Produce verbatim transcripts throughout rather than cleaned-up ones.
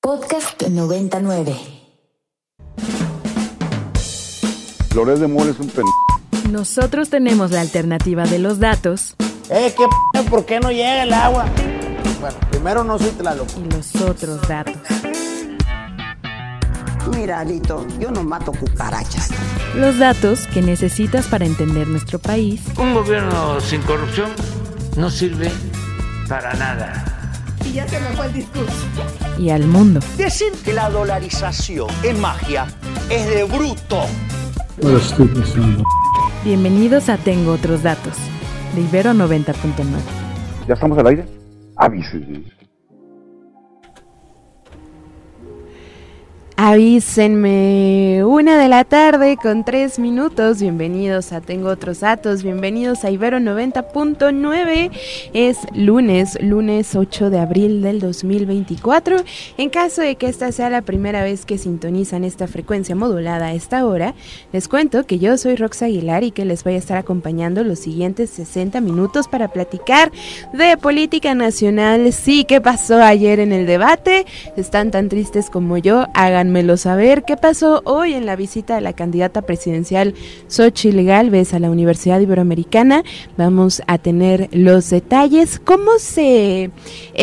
Podcast noventa y nueve. Loret de Mola es un pen... Nosotros tenemos la alternativa de los datos. Eh, ¿qué p***? ¿Por qué no llega el agua? Bueno, primero no soy Tlaloc. Y los otros datos. Mira, Alito, yo no mato cucarachas. Los datos que necesitas para entender nuestro país. Un gobierno sin corrupción no sirve para nada. Y ya se me fue el discurso. Y al mundo. Decir que la dolarización es magia es de bruto. Bienvenidos a Tengo Otros Datos, de Ibero noventa punto nueve. ¿Ya estamos al aire? Avísenme. Avísenme, una de la tarde con tres minutos, bienvenidos a Tengo Otros Datos, bienvenidos a Ibero noventa punto nueve, es lunes, lunes ocho de abril del dos mil veinticuatro, en caso de que esta sea la primera vez que sintonizan esta frecuencia modulada a esta hora, les cuento que yo soy Rox Aguilar y que les voy a estar acompañando los siguientes sesenta minutos para platicar de política nacional. Sí, ¿qué pasó ayer en el debate? ¿Están tan tristes como yo? Hagan Háganmelo saber. ¿Qué pasó hoy en la visita de la candidata presidencial Xóchitl Gálvez a la Universidad Iberoamericana? Vamos a tener los detalles. ¿Cómo se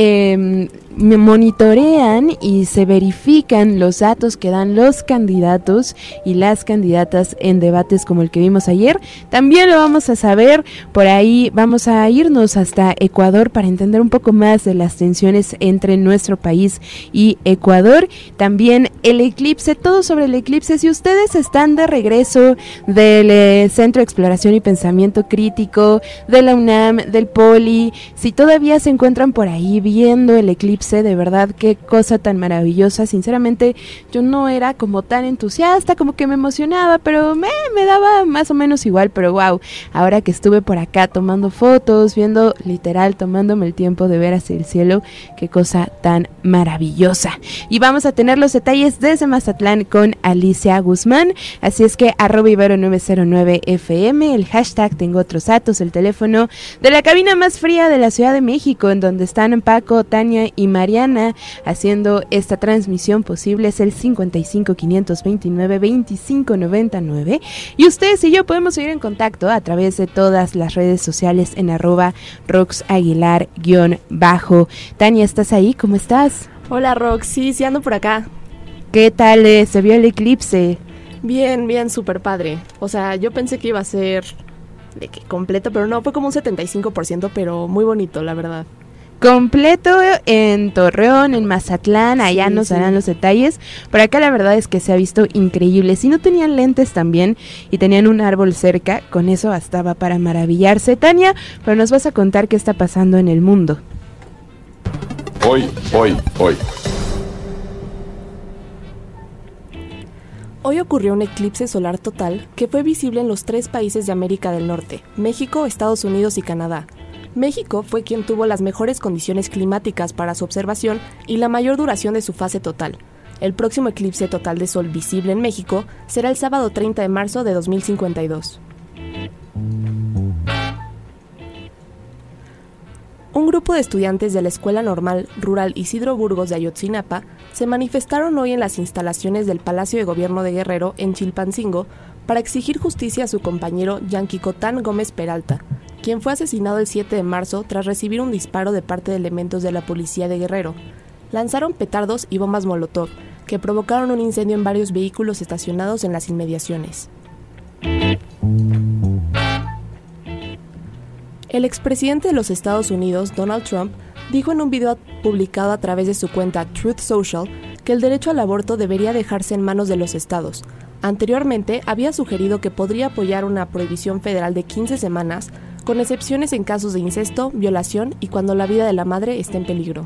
eh, monitorean y se verifican los datos que dan los candidatos y las candidatas en debates como el que vimos ayer? También lo vamos a saber. Por ahí vamos a irnos hasta Ecuador para entender un poco más de las tensiones entre nuestro país y Ecuador. También el eclipse, todo sobre el eclipse. Si ustedes están de regreso del eh, Centro de Exploración y Pensamiento Crítico, de la UNAM, del Poli, si todavía se encuentran por ahí viendo el eclipse, de verdad, qué cosa tan maravillosa. Sinceramente, yo no era como tan entusiasta, como que me emocionaba, pero me, me daba más o menos igual, pero wow, ahora que estuve por acá tomando fotos, viendo, literal, tomándome el tiempo de ver hacia el cielo, qué cosa tan maravillosa. Y vamos a tener los detalles desde Mazatlán con Alicia Guzmán, así es que arroba Ibero nueve cero nueve F M, el hashtag Tengo Otros Datos, el teléfono de la cabina más fría de la Ciudad de México, en donde están Paco, Tania y Mariana haciendo esta transmisión posible, es el cincuenta y cinco, quinientos veintinueve, veinticinco noventa y nueve, y ustedes y yo podemos seguir en contacto a través de todas las redes sociales en arroba Rox Aguilar guión bajo. Tania, ¿estás ahí? ¿Cómo estás? Hola Rox, sí, sí ando por acá. ¿Qué tal eh, se vio el eclipse? Bien, bien, súper padre. O sea, yo pensé que iba a ser de que completo, pero no, fue como un setenta y cinco por ciento, pero muy bonito, la verdad. Completo en Torreón, en Mazatlán, allá sí, nos darán sí. los detalles. Por acá la verdad es que se ha visto increíble. Si no tenían lentes también y tenían un árbol cerca, con eso bastaba para maravillarse. Tania, pero nos vas a contar qué está pasando en el mundo. Hoy, hoy, hoy. Hoy ocurrió un eclipse solar total que fue visible en los tres países de América del Norte, México, Estados Unidos y Canadá. México fue quien tuvo las mejores condiciones climáticas para su observación y la mayor duración de su fase total. El próximo eclipse total de sol visible en México será el sábado treinta de marzo de dos mil cincuenta y dos. Un grupo de estudiantes de la Escuela Normal Rural Isidro Burgos de Ayotzinapa se manifestaron hoy en las instalaciones del Palacio de Gobierno de Guerrero en Chilpancingo para exigir justicia a su compañero Yanquicotán Gómez Peralta, quien fue asesinado el siete de marzo tras recibir un disparo de parte de elementos de la policía de Guerrero. Lanzaron petardos y bombas molotov, que provocaron un incendio en varios vehículos estacionados en las inmediaciones. El expresidente de los Estados Unidos, Donald Trump, dijo en un video publicado a través de su cuenta Truth Social que el derecho al aborto debería dejarse en manos de los estados. Anteriormente, había sugerido que podría apoyar una prohibición federal de quince semanas, con excepciones en casos de incesto, violación y cuando la vida de la madre esté en peligro.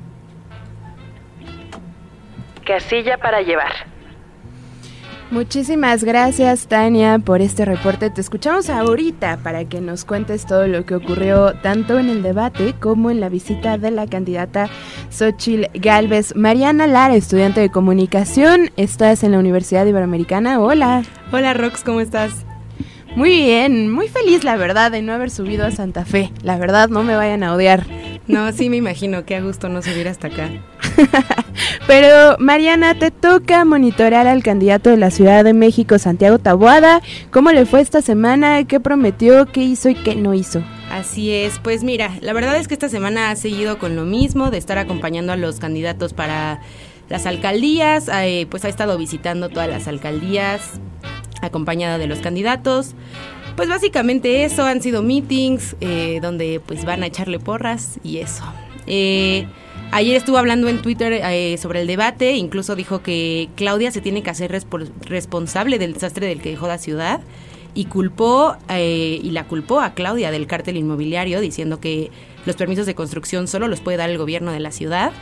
Casilla para llevar. Muchísimas gracias, Tania, por este reporte. Te escuchamos ahorita para que nos cuentes todo lo que ocurrió tanto en el debate como en la visita de la candidata Xóchitl Gálvez. Mariana Lara, estudiante de comunicación, estás en la Universidad Iberoamericana. Hola. Hola, Rox, ¿cómo estás? Muy bien, muy feliz, la verdad, de no haber subido a Santa Fe. La verdad, no me vayan a odiar. No, sí me imagino, qué a gusto no subir hasta acá. Pero Mariana, te toca monitorear al candidato de la Ciudad de México, Santiago Taboada. ¿Cómo le fue esta semana? ¿Qué prometió? ¿Qué hizo y qué no hizo? Así es, pues mira, la verdad es que esta semana ha seguido con lo mismo, de estar acompañando a los candidatos para las alcaldías, eh, pues ha estado visitando todas las alcaldías acompañada de los candidatos. Pues básicamente eso, han sido meetings eh, donde pues van a echarle porras y eso. Eh, ayer estuvo hablando en Twitter eh, sobre el debate, incluso dijo que Claudia se tiene que hacer respo- responsable del desastre del que dejó la ciudad. Y culpó, eh, y la culpó a Claudia del cártel inmobiliario, diciendo que los permisos de construcción solo los puede dar el gobierno de la ciudad.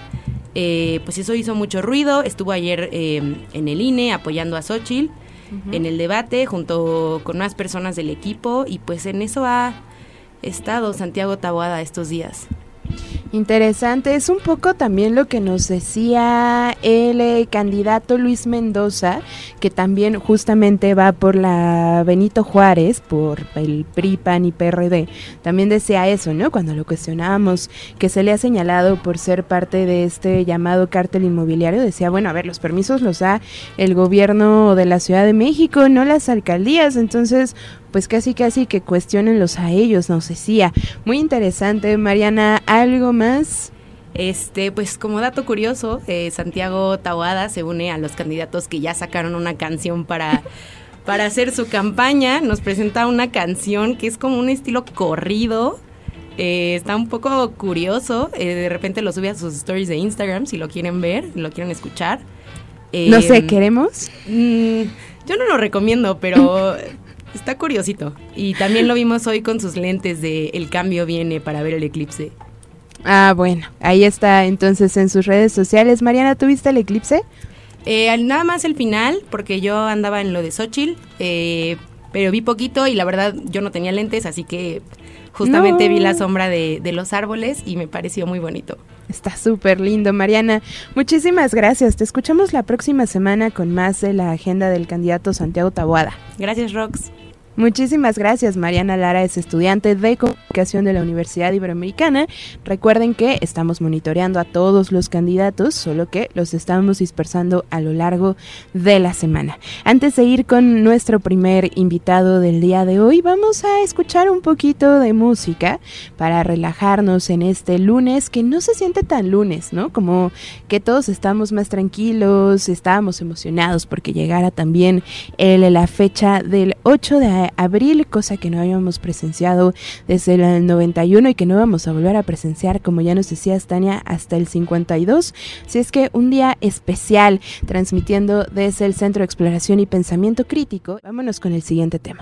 Eh, pues eso hizo mucho ruido. Estuvo ayer eh, en el I N E apoyando a Xóchitl uh-huh. en el debate, junto con más personas del equipo, y pues en eso ha estado Santiago Taboada estos días. Interesante, es un poco también lo que nos decía el eh, candidato Luis Mendoza, que también justamente va por la Benito Juárez, por el P R I, P A N y P R D. También decía eso, ¿no? Cuando lo cuestionábamos, que se le ha señalado por ser parte de este llamado cártel inmobiliario, decía, bueno, a ver, los permisos los da el gobierno de la Ciudad de México, no las alcaldías, entonces pues casi casi que cuestionenlos a ellos, nos decía. Muy interesante, Mariana, ¿algo más? Este, pues como dato curioso, eh, Santiago Taboada se une a los candidatos que ya sacaron una canción para, para hacer su campaña. Nos presenta una canción que es como un estilo corrido, eh, está un poco curioso, eh, de repente lo sube a sus stories de Instagram si lo quieren ver, lo quieren escuchar. Eh, no sé, ¿queremos? Mmm, yo no lo recomiendo, pero... está curiosito. Y también lo vimos hoy con sus lentes de El cambio viene para ver el eclipse. Ah, bueno, ahí está entonces en sus redes sociales. Mariana, ¿tuviste el eclipse? Eh, nada más el final, porque yo andaba en lo de Xóchitl, eh, pero vi poquito y la verdad yo no tenía lentes, así que justamente no. vi la sombra de, de los árboles y me pareció muy bonito. Está súper lindo, Mariana. Muchísimas gracias. Te escuchamos la próxima semana con más de la agenda del candidato Santiago Taboada. Gracias, Rox. Muchísimas gracias. Mariana Lara es estudiante de comunicación de la Universidad Iberoamericana. Recuerden que estamos monitoreando a todos los candidatos, solo que los estamos dispersando a lo largo de la semana. Antes de ir con nuestro primer invitado del día de hoy, vamos a escuchar un poquito de música para relajarnos en este lunes, que no se siente tan lunes, ¿no? Como que todos estamos más tranquilos, estábamos emocionados porque llegara también el, la fecha del ocho de abril, cosa que no habíamos presenciado desde el noventa y uno y que no vamos a volver a presenciar, como ya nos decía Tania, hasta el cincuenta y dos. Así es que un día especial, transmitiendo desde el Centro de Exploración y Pensamiento Crítico. Vámonos con el siguiente tema.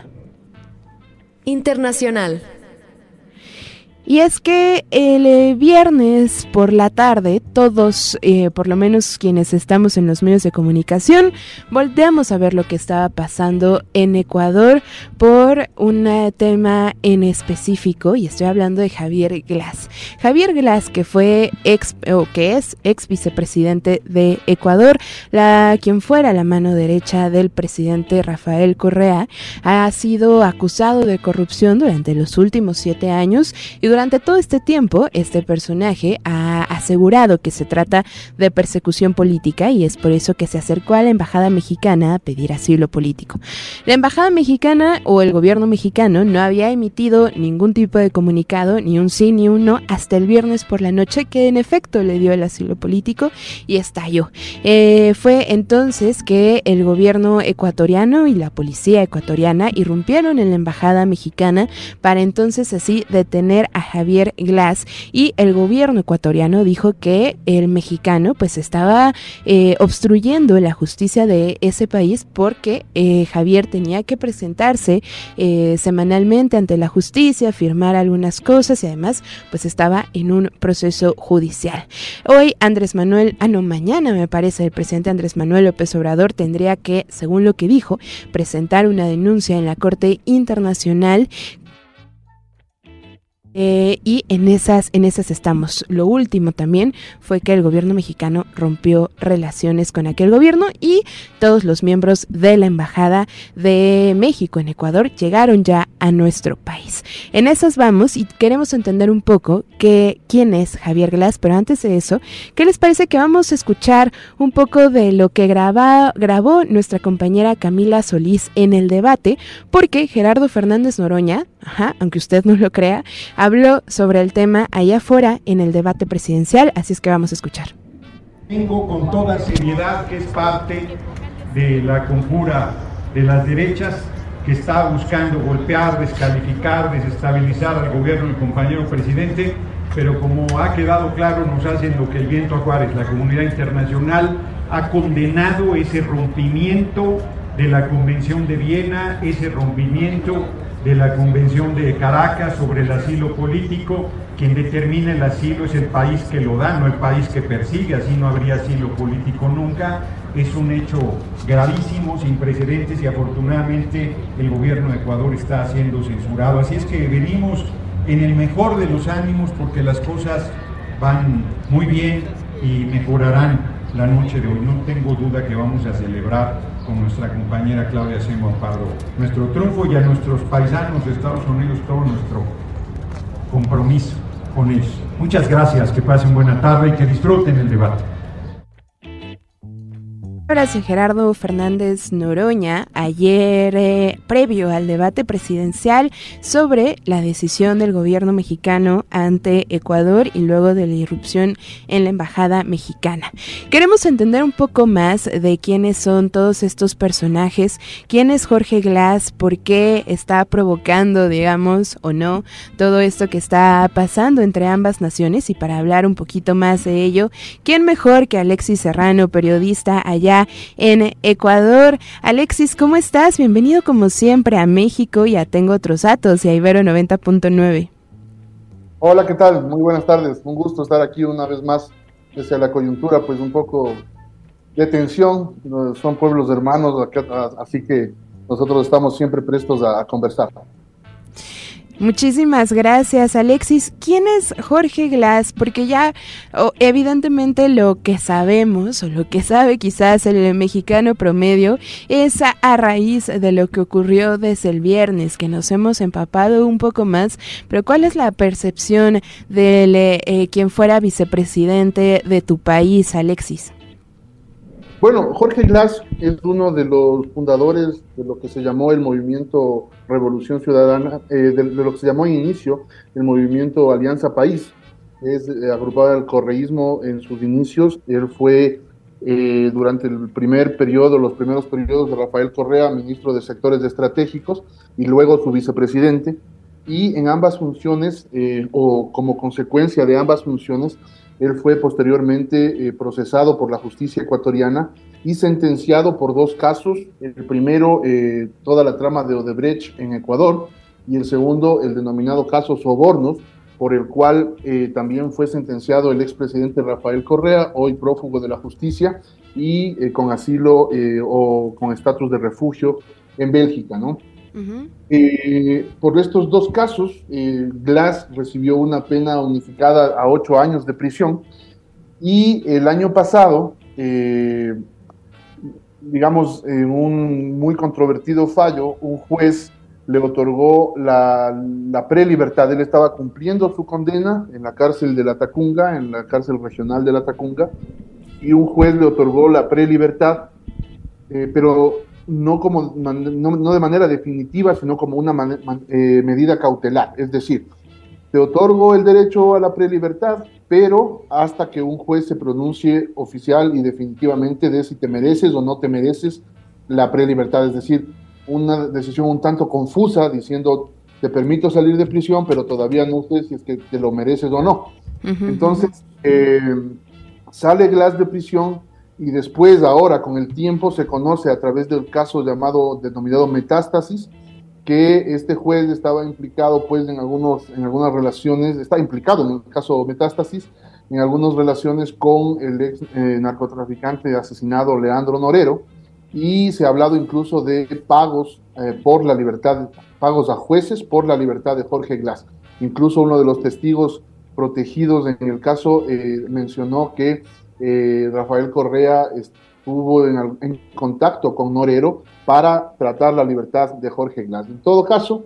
Internacional. Y es que el eh, viernes por la tarde, todos, eh, por lo menos quienes estamos en los medios de comunicación, volteamos a ver lo que estaba pasando en Ecuador por un eh, tema en específico, y estoy hablando de Javier Glas. Javier Glas, que fue ex, o que es ex vicepresidente de Ecuador, la quien fuera la mano derecha del presidente Rafael Correa, ha sido acusado de corrupción durante los últimos siete años, y durante todo este tiempo, este personaje ha asegurado que se trata de persecución política, y es por eso que se acercó a la embajada mexicana a pedir asilo político. La embajada mexicana o el gobierno mexicano no había emitido ningún tipo de comunicado, ni un sí ni un no, hasta el viernes por la noche, que en efecto le dio el asilo político y estalló. Eh, fue entonces que el gobierno ecuatoriano y la policía ecuatoriana irrumpieron en la embajada mexicana para entonces así detener a Javier Glas, y el gobierno ecuatoriano dijo que el mexicano pues estaba eh, obstruyendo la justicia de ese país porque eh, Javier tenía que presentarse eh, semanalmente ante la justicia, firmar algunas cosas, y además pues estaba en un proceso judicial. Hoy Andrés Manuel, ah no, mañana me parece, el presidente Andrés Manuel López Obrador tendría que, según lo que dijo, presentar una denuncia en la Corte Internacional Eh, y en esas, en esas estamos. Lo último también fue que el gobierno mexicano rompió relaciones con aquel gobierno y todos los miembros de la Embajada de México en Ecuador llegaron ya a nuestro país. En esas vamos y queremos entender un poco que, quién es Javier Glas, pero antes de eso, ¿qué les parece que vamos a escuchar un poco de lo que graba, grabó nuestra compañera Camila Solís en el debate? Porque Gerardo Fernández Noroña, ajá, aunque usted no lo crea, habló sobre el tema allá afuera en el debate presidencial, así es que vamos a escuchar. Vengo con toda seriedad que es parte de la conjura de las derechas que está buscando golpear, descalificar, desestabilizar al gobierno del compañero presidente, pero como ha quedado claro, nos hacen lo que el viento a Juárez. La comunidad internacional ha condenado ese rompimiento de la Convención de Viena, ese rompimiento de la Convención de Caracas sobre el asilo político. Quien determina el asilo es el país que lo da, no el país que persigue, así no habría asilo político nunca. Es un hecho gravísimo, sin precedentes, y afortunadamente el gobierno de Ecuador está siendo censurado. Así es que venimos en el mejor de los ánimos porque las cosas van muy bien y mejorarán la noche de hoy. No tengo duda que vamos a celebrar con nuestra compañera Claudia Sheinbaum Pardo nuestro triunfo, y a nuestros paisanos de Estados Unidos todo nuestro compromiso con ellos. Muchas gracias, que pasen buena tarde y que disfruten el debate. Gracias, Gerardo Fernández Noroña, ayer eh, previo al debate presidencial sobre la decisión del gobierno mexicano ante Ecuador y luego de la irrupción en la embajada mexicana. Queremos entender un poco más de quiénes son todos estos personajes, quién es Jorge Glas, por qué está provocando, digamos, o no, todo esto que está pasando entre ambas naciones, y para hablar un poquito más de ello, ¿quién mejor que Alexis Serrano, periodista allá en Ecuador? Alexis, ¿cómo estás? Bienvenido como siempre a México y a Tengo Otros Datos y a Ibero noventa punto nueve. Hola, ¿qué tal? Muy buenas tardes. Un gusto estar aquí una vez más. Pese a la coyuntura, pues un poco de tensión. Son pueblos hermanos, así que nosotros estamos siempre prestos a conversar. Muchísimas gracias, Alexis. ¿Quién es Jorge Glas? Porque ya oh, evidentemente lo que sabemos, o lo que sabe quizás el mexicano promedio, es a, a raíz de lo que ocurrió desde el viernes, que nos hemos empapado un poco más, pero ¿cuál es la percepción de eh, quien fuera vicepresidente de tu país, Alexis? Bueno, Jorge Glas es uno de los fundadores de lo que se llamó el movimiento Revolución Ciudadana, eh, de, de lo que se llamó en inicio el movimiento Alianza País. Es eh, agrupado al correísmo en sus inicios. Él fue eh, durante el primer periodo, los primeros periodos de Rafael Correa, ministro de Sectores Estratégicos, y luego su vicepresidente. Y en ambas funciones, eh, o como consecuencia de ambas funciones, él fue posteriormente eh, procesado por la justicia ecuatoriana y sentenciado por dos casos. El primero, eh, toda la trama de Odebrecht en Ecuador, y el segundo, el denominado caso Sobornos, por el cual eh, también fue sentenciado el expresidente Rafael Correa, hoy prófugo de la justicia, y eh, con asilo eh, o con estatus de refugio en Bélgica, ¿no? Uh-huh. Eh, por estos dos casos, eh, Glas recibió una pena unificada a ocho años de prisión, y el año pasado, eh, digamos, en un muy controvertido fallo, un juez le otorgó la, la prelibertad. Él estaba cumpliendo su condena en la cárcel de la Tacunga, en la cárcel regional de la Tacunga, y un juez le otorgó la prelibertad, eh, pero no, como, no, no de manera definitiva, sino como una man, man, eh, medida cautelar. Es decir, te otorgo el derecho a la prelibertad, pero hasta que un juez se pronuncie oficial y definitivamente de si te mereces o no te mereces la prelibertad. Es decir, una decisión un tanto confusa, diciendo, te permito salir de prisión, pero todavía no sé si es que te lo mereces o no. Uh-huh. Entonces, eh, sale Glas de prisión, y después, ahora, con el tiempo, se conoce a través del caso llamado, denominado Metástasis, que este juez estaba implicado, pues, en, algunos, en algunas relaciones, está implicado en el caso Metástasis, en algunas relaciones con el ex eh, narcotraficante asesinado Leandro Norero, y se ha hablado incluso de pagos eh, por la libertad, pagos a jueces por la libertad de Jorge Glas. Incluso uno de los testigos protegidos en el caso eh, mencionó que eh, Rafael Correa estuvo en, en contacto con Norero para tratar la libertad de Jorge Glass. En todo caso,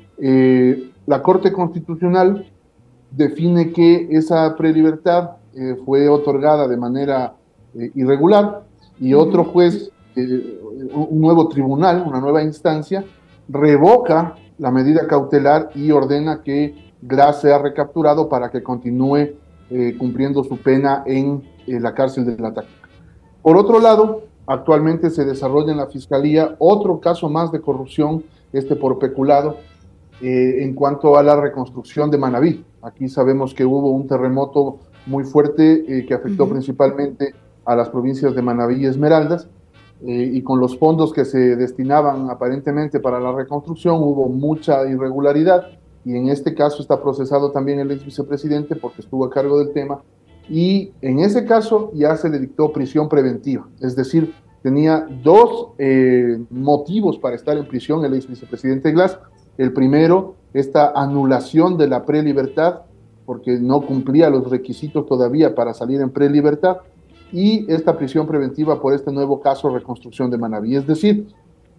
eh, la Corte Constitucional define que esa prelibertad eh, fue otorgada de manera eh, irregular y otro juez, eh, un nuevo tribunal, una nueva instancia, revoca la medida cautelar y ordena que Glass sea recapturado para que continúe eh, cumpliendo su pena en eh, la cárcel de la Táctica. Por otro lado, actualmente se desarrolla en la Fiscalía otro caso más de corrupción, este por peculado, eh, en cuanto a la reconstrucción de Manabí. Aquí sabemos que hubo un terremoto muy fuerte eh, que afectó uh-huh. principalmente a las provincias de Manabí y Esmeraldas, eh, y con los fondos que se destinaban aparentemente para la reconstrucción hubo mucha irregularidad, y en este caso está procesado también el ex vicepresidente porque estuvo a cargo del tema, y en ese caso ya se le dictó prisión preventiva, es decir, tenía dos eh, motivos para estar en prisión el ex vicepresidente Glass. El primero, esta anulación de la prelibertad, porque no cumplía los requisitos todavía para salir en prelibertad, y esta prisión preventiva por este nuevo caso reconstrucción de Manabí. Es decir,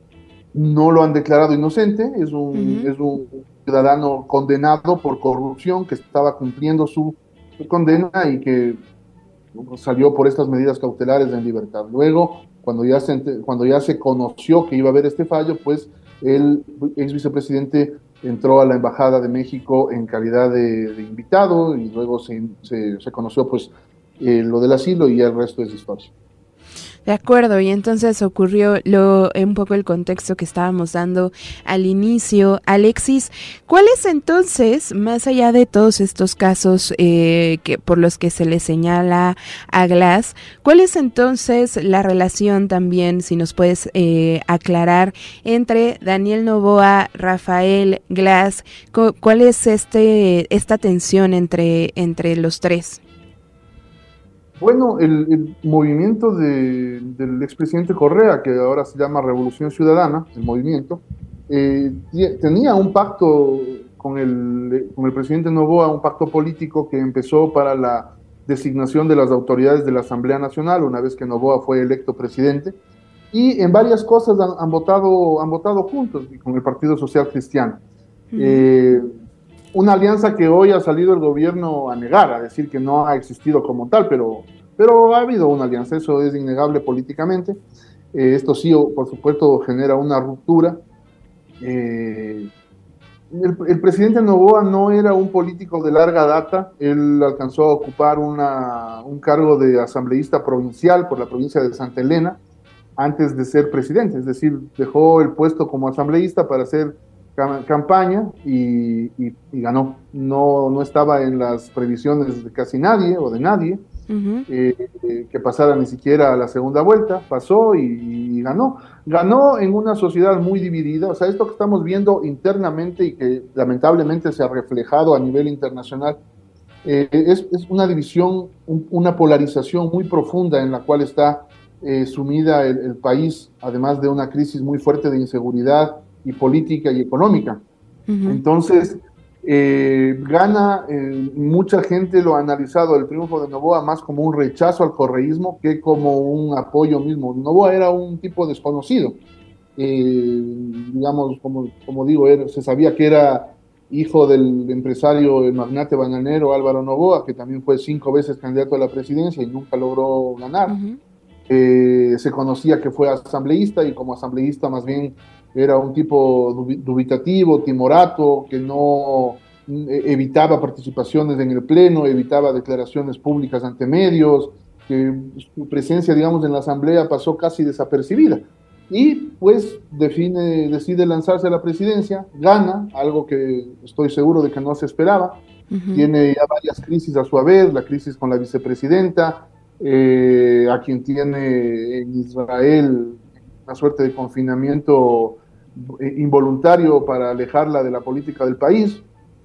no lo han declarado inocente, es un, uh-huh. es un ciudadano condenado por corrupción que estaba cumpliendo su, su condena y que salió por estas medidas cautelares en libertad. Luego, cuando ya se, cuando ya se conoció que iba a haber este fallo, pues el ex vicepresidente entró a la Embajada de México en calidad de, de invitado y luego se, se, se conoció pues eh, lo del asilo y el resto es historia. De acuerdo, y entonces ocurrió lo, un poco el contexto que estábamos dando al inicio. Alexis, ¿cuál es entonces, más allá de todos estos casos eh, que por los que se le señala a Glass, cuál es entonces la relación también, si nos puedes eh, aclarar, entre Daniel Noboa, Rafael Glass? ¿Cuál es este esta tensión entre, entre los tres? Bueno, el, el movimiento de, del expresidente Correa, que ahora se llama Revolución Ciudadana, el movimiento, eh, tenía un pacto con el, con el presidente Noboa, un pacto político que empezó para la designación de las autoridades de la Asamblea Nacional, una vez que Noboa fue electo presidente, y en varias cosas han, han, votado, han votado juntos con el Partido Social Cristiano. Uh-huh. Eh, Una alianza que hoy ha salido el gobierno a negar, a decir que no ha existido como tal, pero, pero ha habido una alianza, eso es innegable políticamente. Eh, esto sí, por supuesto, genera una ruptura. Eh, el, el presidente Noboa no era un político de larga data, él alcanzó a ocupar una, un cargo de asambleísta provincial por la provincia de Santa Elena antes de ser presidente, es decir, dejó el puesto como asambleísta para ser campaña y, y, y ganó. No, no estaba en las previsiones de casi nadie o de nadie uh-huh. eh, eh, que pasara ni siquiera a la segunda vuelta, pasó y, y ganó. Ganó en una sociedad muy dividida, o sea, esto que estamos viendo internamente y que lamentablemente se ha reflejado a nivel internacional, eh, es, es una división, un, una polarización muy profunda en la cual está eh, sumida el, el país, además de una crisis muy fuerte de inseguridad y política y económica. Uh-huh. Entonces, eh, gana, eh, mucha gente lo ha analizado el triunfo de Noboa más como un rechazo al correísmo que como un apoyo mismo. Noboa era un tipo desconocido, eh, digamos, como, como digo, era, se sabía que era hijo del empresario, el magnate bananero Álvaro Noboa, que también fue cinco veces candidato a la presidencia y nunca logró ganar. Uh-huh. Eh, se conocía que fue asambleísta y como asambleísta más bien era un tipo dubitativo, timorato, que no evitaba participaciones en el pleno, evitaba declaraciones públicas ante medios, que su presencia, digamos, en la asamblea pasó casi desapercibida. Y pues define, decide lanzarse a la presidencia, gana, algo que estoy seguro de que no se esperaba. Uh-huh. Tiene ya varias crisis a su haber, la crisis con la vicepresidenta, eh, a quien tiene en Israel una suerte de confinamiento involuntario para alejarla de la política del país.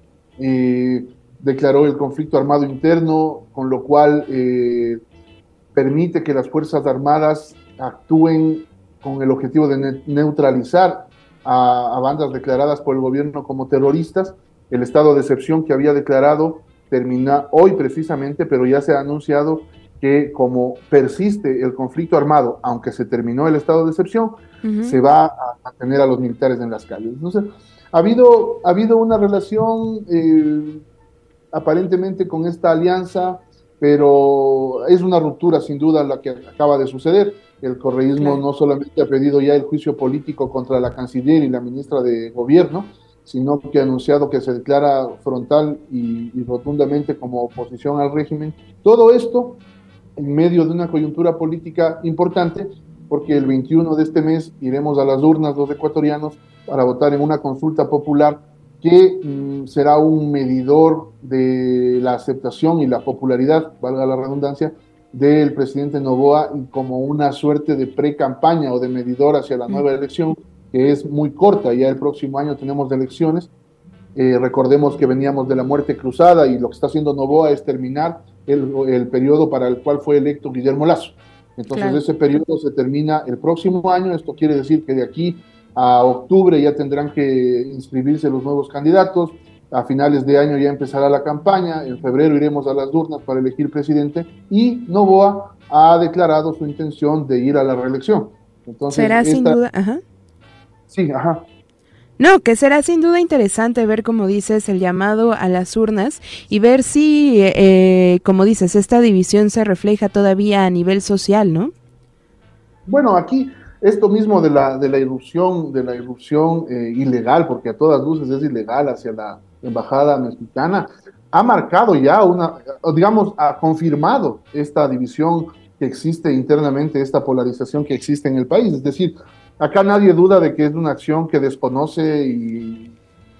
Eh, declaró el conflicto armado interno, con lo cual eh, permite que las Fuerzas Armadas actúen con el objetivo de ne- neutralizar a, a bandas declaradas por el gobierno como terroristas, El estado de excepción que había declarado termina hoy precisamente, pero ya se ha anunciado que como persiste el conflicto armado, aunque se terminó el estado de excepción, uh-huh. se va a mantener a los militares en las calles. Entonces, ha habido, ha habido una relación eh, aparentemente con esta alianza, pero es una ruptura sin duda la que acaba de suceder. El correísmo claro. no solamente ha pedido ya el juicio político contra la canciller y la ministra de gobierno, sino que ha anunciado que se declara frontal y, y rotundamente como oposición al régimen. Todo esto en medio de una coyuntura política importante, porque el veintiuno de este mes iremos a las urnas los ecuatorianos para votar en una consulta popular que mmm, será un medidor de la aceptación y la popularidad, valga la redundancia, del presidente Noboa, y como una suerte de pre-campaña o de medidor hacia la nueva elección, que es muy corta. Ya el próximo año tenemos elecciones. Eh, recordemos que veníamos de la muerte cruzada y lo que está haciendo Noboa es terminar el, el periodo para el cual fue electo Guillermo Lasso. Entonces claro. ese periodo se termina el próximo año. Esto quiere decir que de aquí a octubre ya tendrán que inscribirse los nuevos candidatos. A finales de año ya empezará la campaña. En febrero iremos a las urnas para elegir presidente, y Noboa ha declarado su intención de ir a la reelección. Entonces, será esta... sin duda, ajá. Sí, ajá. No, que será sin duda interesante ver, como dices, el llamado a las urnas y ver si, eh, como dices, esta división se refleja todavía a nivel social, ¿no? Bueno, aquí esto mismo de la de la irrupción, de la irrupción eh, ilegal, porque a todas luces es ilegal, hacia la embajada mexicana, ha marcado ya una, digamos, ha confirmado esta división que existe internamente, esta polarización que existe en el país. Es decir, acá nadie duda de que es una acción que desconoce y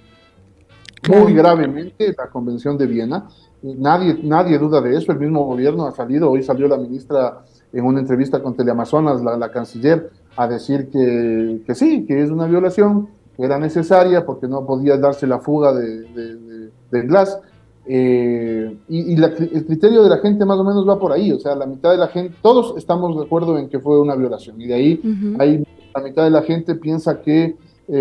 muy gravemente la Convención de Viena. Nadie, nadie duda de eso. El mismo gobierno ha salido, hoy salió la ministra en una entrevista con Teleamazonas, la, la canciller, a decir que, que sí, que es una violación, que era necesaria porque no podía darse la fuga de, de, de, de Glass. Eh, y y la, el criterio de la gente más o menos va por ahí. O sea, la mitad de la gente, todos estamos de acuerdo en que fue una violación, y de ahí uh-huh. hay, la mitad de la gente piensa que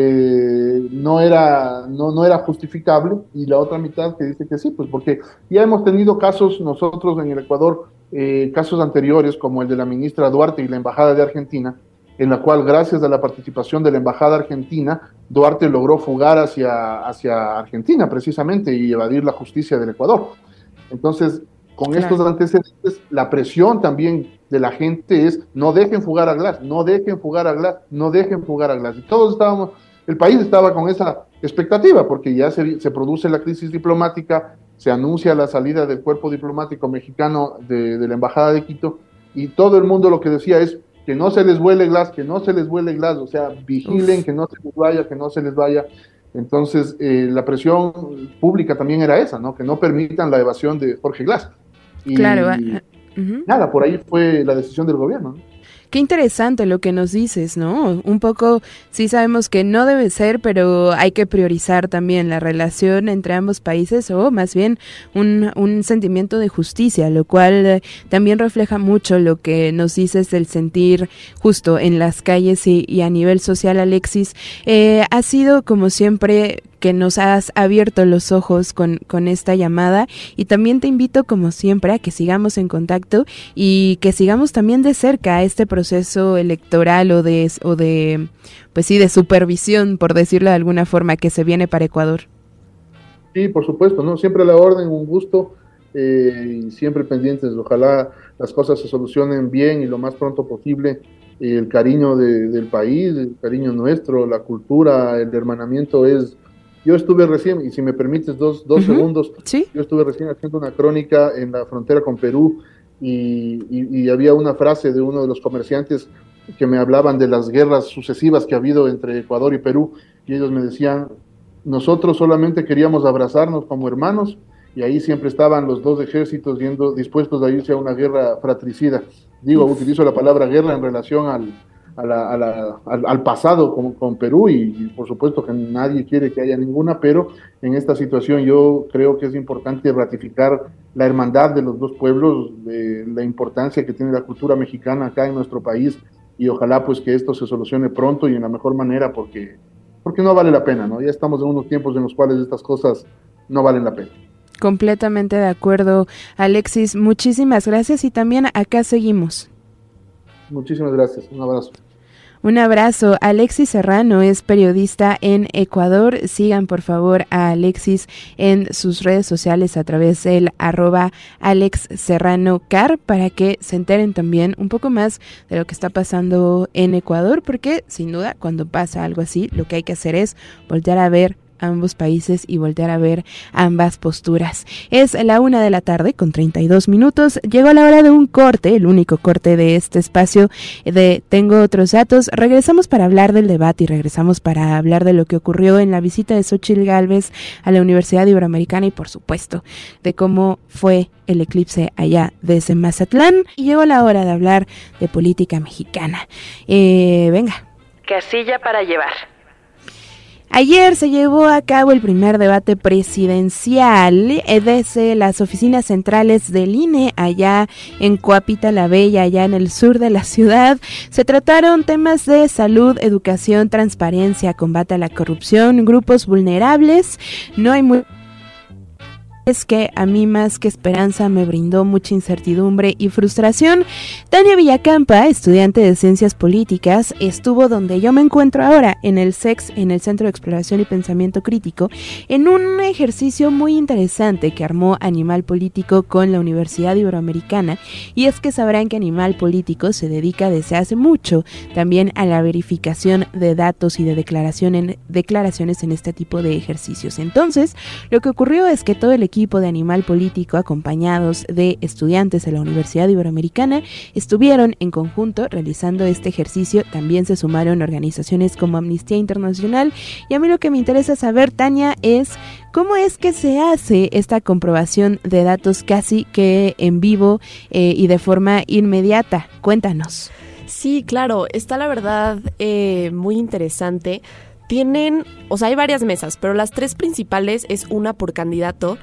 eh, no era no, no era justificable, y la otra mitad que dice que sí, pues porque ya hemos tenido casos nosotros en el Ecuador, eh, casos anteriores como el de la ministra Duarte y la embajada de Argentina, en la cual gracias a la participación de la embajada argentina, Duarte logró fugar hacia, hacia Argentina precisamente y evadir la justicia del Ecuador. Entonces, con claro. estos antecedentes, la presión también de la gente es: no dejen fugar a Glass, no dejen fugar a Glass, no dejen fugar a Glass. Y todos estábamos, el país estaba con esa expectativa, porque ya se, se produce la crisis diplomática, se anuncia la salida del cuerpo diplomático mexicano de, de la embajada de Quito, y todo el mundo lo que decía es que no se les vuele Glass, que no se les vuele Glass, o sea, vigilen Uf. que no se les vaya, que no se les vaya. Entonces, eh, la presión pública también era esa, ¿no? Que no permitan la evasión de Jorge Glass. Y claro. Uh-huh. nada, por ahí fue la decisión del gobierno, ¿no? Qué interesante lo que nos dices, ¿no? Un poco, sí sabemos que no debe ser, pero hay que priorizar también la relación entre ambos países, o más bien un, un sentimiento de justicia, lo cual eh, también refleja mucho lo que nos dices del sentir justo en las calles y, y a nivel social. Alexis, eh, ha sido como siempre que nos has abierto los ojos con, con esta llamada, y también te invito como siempre a que sigamos en contacto y que sigamos también de cerca este proceso electoral o de, o de pues sí, de supervisión, por decirlo de alguna forma, que se viene para Ecuador. Sí, por supuesto, ¿no? Siempre a la orden, un gusto, eh, y siempre pendientes. Ojalá las cosas se solucionen bien y lo más pronto posible. El cariño de, del país, el cariño nuestro, la cultura, el hermanamiento es... Yo estuve recién, y si me permites dos, dos uh-huh. segundos, ¿Sí? yo estuve recién haciendo una crónica en la frontera con Perú, y, y, y había una frase de uno de los comerciantes que me hablaban de las guerras sucesivas que ha habido entre Ecuador y Perú, y ellos me decían: nosotros solamente queríamos abrazarnos como hermanos, y ahí siempre estaban los dos ejércitos yendo, dispuestos a irse a una guerra fratricida. Digo, Uf. utilizo la palabra guerra en relación al A la, a la, al, al pasado con, con Perú, y, y por supuesto que nadie quiere que haya ninguna, pero en esta situación yo creo que es importante ratificar la hermandad de los dos pueblos, de la importancia que tiene la cultura mexicana acá en nuestro país, y ojalá pues que esto se solucione pronto y en la mejor manera, porque porque no vale la pena, ¿no? Ya estamos en unos tiempos en los cuales estas cosas no valen la pena. Completamente de acuerdo, Alexis. Muchísimas gracias y también acá seguimos. Muchísimas gracias. Un abrazo. Un abrazo. Alexis Serrano es periodista en Ecuador. Sigan por favor a Alexis en sus redes sociales a través del arroba Alex Serrano Car para que se enteren también un poco más de lo que está pasando en Ecuador, porque sin duda cuando pasa algo así lo que hay que hacer es voltear a ver ambos países y voltear a ver ambas posturas. Es la una de la tarde con treinta y dos minutos. Llegó la hora de un corte, el único corte de este espacio de Tengo Otros Datos. Regresamos para hablar del debate y regresamos para hablar de lo que ocurrió en la visita de Xóchitl Gálvez a la Universidad Iberoamericana y por supuesto de cómo fue el eclipse allá desde Mazatlán. Y llegó la hora de hablar de política mexicana. Eh, venga. Casilla para llevar. Ayer se llevó a cabo el primer debate presidencial desde las oficinas centrales del I N E allá en Coapita la Bella, allá en el sur de la ciudad. Se trataron temas de salud, educación, transparencia, combate a la corrupción, grupos vulnerables. No hay muy... Es que a mí más que esperanza me brindó mucha incertidumbre y frustración. Tania Villacampa, estudiante de Ciencias Políticas, estuvo donde yo me encuentro ahora, en el C E X, en el Centro de Exploración y Pensamiento Crítico, en un ejercicio muy interesante que armó Animal Político con la Universidad Iberoamericana, y es que sabrán que Animal Político se dedica desde hace mucho también a la verificación de datos y de declaración en, declaraciones en este tipo de ejercicios. Entonces, lo que ocurrió es que todo el equipo de Animal Político, acompañados de estudiantes de la Universidad Iberoamericana, estuvieron en conjunto realizando este ejercicio. También se sumaron organizaciones como Amnistía Internacional, y a mí lo que me interesa saber, Tania, es cómo es que se hace esta comprobación de datos casi que en vivo eh, y de forma inmediata. Cuéntanos. Sí, claro, está la verdad eh, muy interesante. Tienen, o sea, hay varias mesas, pero las tres principales es una por candidato,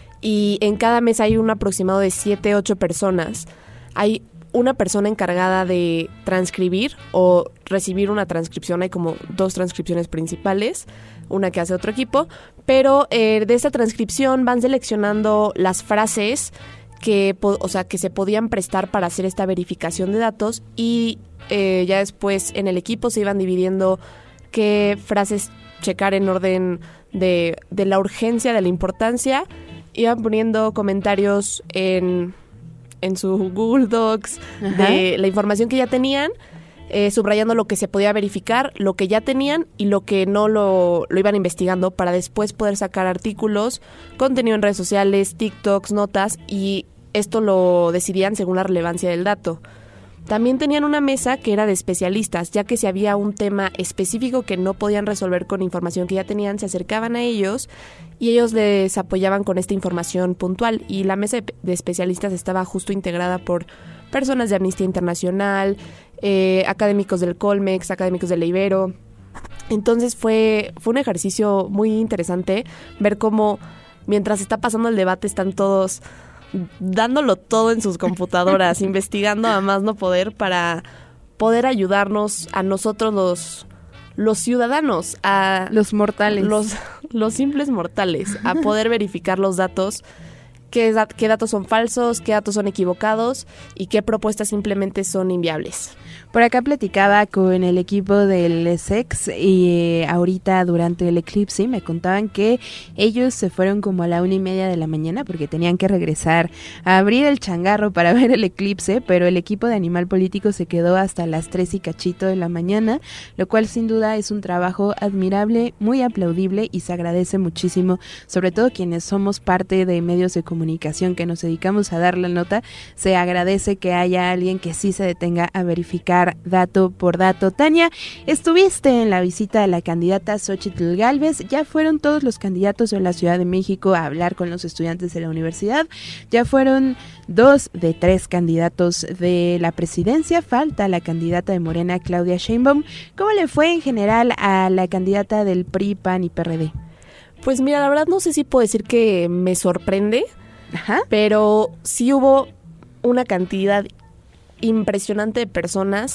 y en cada mesa hay un aproximado de siete, ocho personas. Hay una persona encargada de transcribir o recibir una transcripción. Hay como dos transcripciones principales, una que hace otro equipo, pero eh, de esta transcripción van seleccionando las frases que, o sea, que se podían prestar para hacer esta verificación de datos, y eh, ya después en el equipo se iban dividiendo qué frases checar en orden de, de la urgencia, de la importancia. Iban poniendo comentarios en, en su Google Docs, ajá, de la información que ya tenían, eh, subrayando lo que se podía verificar, lo que ya tenían y lo que no lo, lo iban investigando, para después poder sacar artículos, contenido en redes sociales, TikToks, notas, y esto lo decidían según la relevancia del dato. También tenían una mesa que era de especialistas, ya que si había un tema específico que no podían resolver con información que ya tenían, se acercaban a ellos y ellos les apoyaban con esta información puntual. Y la mesa de especialistas estaba justo integrada por personas de Amnistía Internacional, eh, académicos del Colmex, académicos de la Ibero. Entonces fue, fue un ejercicio muy interesante ver cómo mientras está pasando el debate están todos dándolo todo en sus computadoras, investigando a más no poder para poder ayudarnos a nosotros los, los ciudadanos, a los mortales, los, los simples mortales, a poder verificar los datos, qué, qué datos son falsos, qué datos son equivocados y qué propuestas simplemente son inviables. Por acá platicaba con el equipo del C E X y eh, ahorita durante el eclipse me contaban que ellos se fueron como a la una y media de la mañana porque tenían que regresar a abrir el changarro para ver el eclipse, pero el equipo de Animal Político se quedó hasta las tres y cachito de la mañana, lo cual sin duda es un trabajo admirable, muy aplaudible, y se agradece muchísimo, sobre todo quienes somos parte de medios de comunicación que nos dedicamos a dar la nota. Se agradece que haya alguien que sí se detenga a verificar dato por dato. Tania, estuviste en la visita de la candidata Xóchitl Gálvez. Ya fueron todos los candidatos de la Ciudad de México a hablar con los estudiantes de la universidad. Ya fueron dos de tres candidatos de la presidencia. Falta la candidata de Morena, Claudia Sheinbaum. ¿Cómo le fue en general a la candidata del P R I, P A N y P R D? Pues mira, la verdad no sé si puedo decir que me sorprende, ajá, pero sí hubo una cantidad impresionante de personas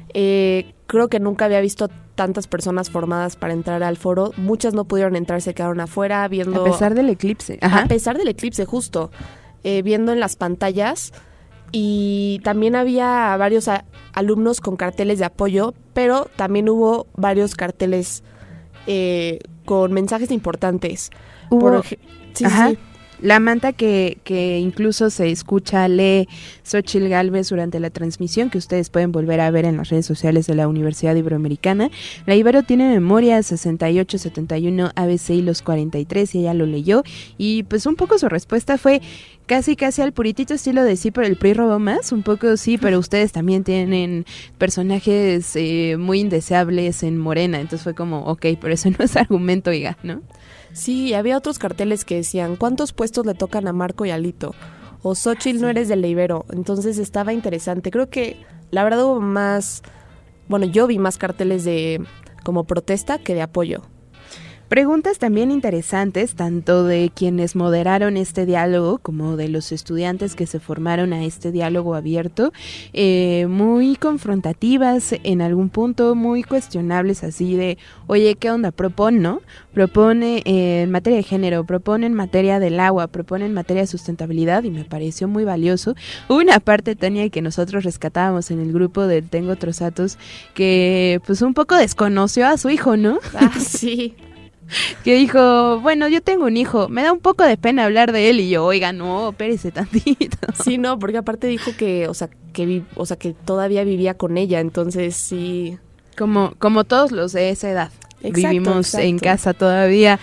Eh, creo que nunca había visto tantas personas formadas para entrar al foro. Muchas no pudieron entrar, se quedaron afuera viendo... A pesar del eclipse. Ajá. A pesar del eclipse, justo. Eh, viendo en las pantallas. Y también había varios a- alumnos con carteles de apoyo, pero también hubo varios carteles eh, con mensajes importantes. Hubo... Por ej- sí, Ajá. sí. La manta que, que incluso se escucha, lee Xóchitl Gálvez durante la transmisión, que ustedes pueden volver a ver en las redes sociales de la Universidad Iberoamericana. La Ibero tiene memoria sesenta y ocho setenta y uno A B C y los cuarenta y tres, y ella lo leyó. Y pues un poco su respuesta fue casi casi al puritito estilo de sí, pero el P R I robó más. Un poco sí, pero ustedes también tienen personajes eh, muy indeseables en Morena. Entonces fue como, ok, pero eso no es argumento, oiga, ¿no? Sí, había otros carteles que decían, ¿cuántos puestos le tocan a Marco y Alito? O Xóchitl no eres del Ibero. Entonces estaba interesante. Creo que la verdad hubo más, bueno, yo vi más carteles de como protesta que de apoyo. Preguntas también interesantes, tanto de quienes moderaron este diálogo como de los estudiantes que se formaron a este diálogo abierto, eh, muy confrontativas en algún punto, muy cuestionables así de, oye, ¿qué onda? Propone, ¿no? Propone eh, en materia de género, propone en materia del agua, propone en materia de sustentabilidad, y me pareció muy valioso. Hubo una parte, Tania, que nosotros rescatábamos en el grupo de Tengo Otros Datos, que pues un poco desconoció a su hijo, ¿no? Ah, sí. Que dijo, bueno, yo tengo un hijo, me da un poco de pena hablar de él, y yo, oiga, no, espérese tantito. Sí, no, porque aparte dijo que, o sea, que vi, o sea, que todavía vivía con ella, entonces sí. Como, como todos los de esa edad. Exacto, Vivimos exacto. en casa todavía.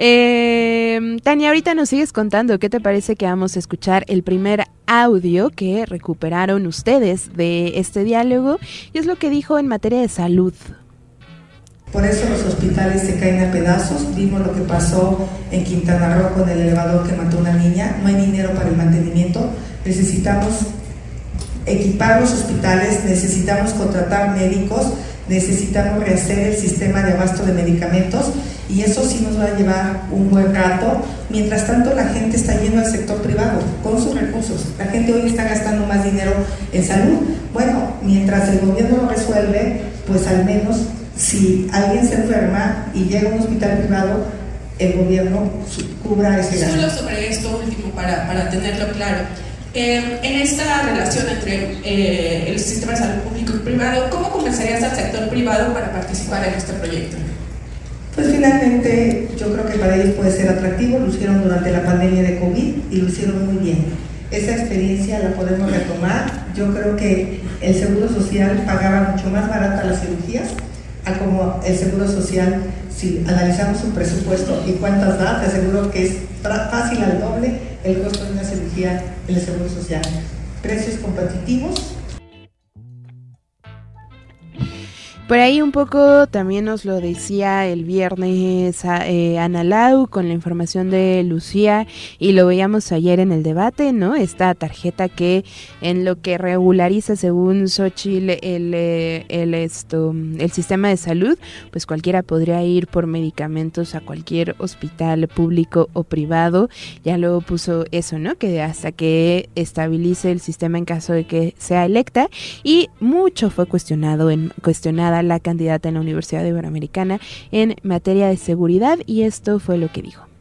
Eh, Tania, ahorita nos sigues contando, ¿qué te parece que vamos a escuchar el primer audio que recuperaron ustedes de este diálogo? Y es lo que dijo en materia de salud. Por eso los hospitales se caen a pedazos. Vimos lo que pasó en Quintana Roo con el elevador que mató a una niña. No hay dinero para el mantenimiento. Necesitamos equipar los hospitales, necesitamos contratar médicos, necesitamos rehacer el sistema de abasto de medicamentos, y eso sí nos va a llevar un buen rato. Mientras tanto, la gente está yendo al sector privado con sus recursos. La gente hoy está gastando más dinero en salud. Bueno, mientras el gobierno lo resuelve, pues al menos si alguien se enferma y llega a un hospital privado, el gobierno cubra ese gasto. Solo sobre esto último, para, para tenerlo claro. Eh, en esta relación entre eh, el sistema de salud público y privado, ¿cómo convencerías al sector privado para participar en este proyecto? Pues finalmente yo creo que para ellos puede ser atractivo. Lo hicieron durante la pandemia de COVID y lo hicieron muy bien. Esa experiencia la podemos retomar. Yo creo que el Seguro Social pagaba mucho más barata las cirugías a como el Seguro Social, si analizamos un presupuesto y cuántas da, te aseguro que es fácil al doble el costo de una cirugía en el Seguro Social. Precios competitivos. Por ahí un poco también nos lo decía el viernes eh, Ana Lau con la información de Lucía, y lo veíamos ayer en el debate, ¿no? Esta tarjeta que en lo que regulariza, según Xóchitl, el, el, esto, el sistema de salud, pues cualquiera podría ir por medicamentos a cualquier hospital público o privado. Ya luego puso eso, ¿no? Que hasta que estabilice el sistema en caso de que sea electa, y mucho fue cuestionado en cuestionada la candidata en la Universidad Iberoamericana en materia de seguridad, y esto fue lo que dijo.